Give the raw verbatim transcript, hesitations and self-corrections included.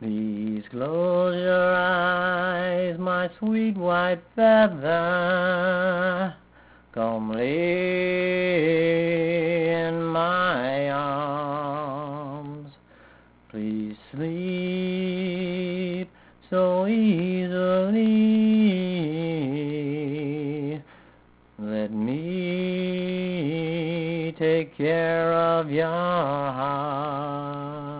Please close your eyes, my sweet white feather. Come lay in my arms. Please sleep so easily. Let me take care of your heart.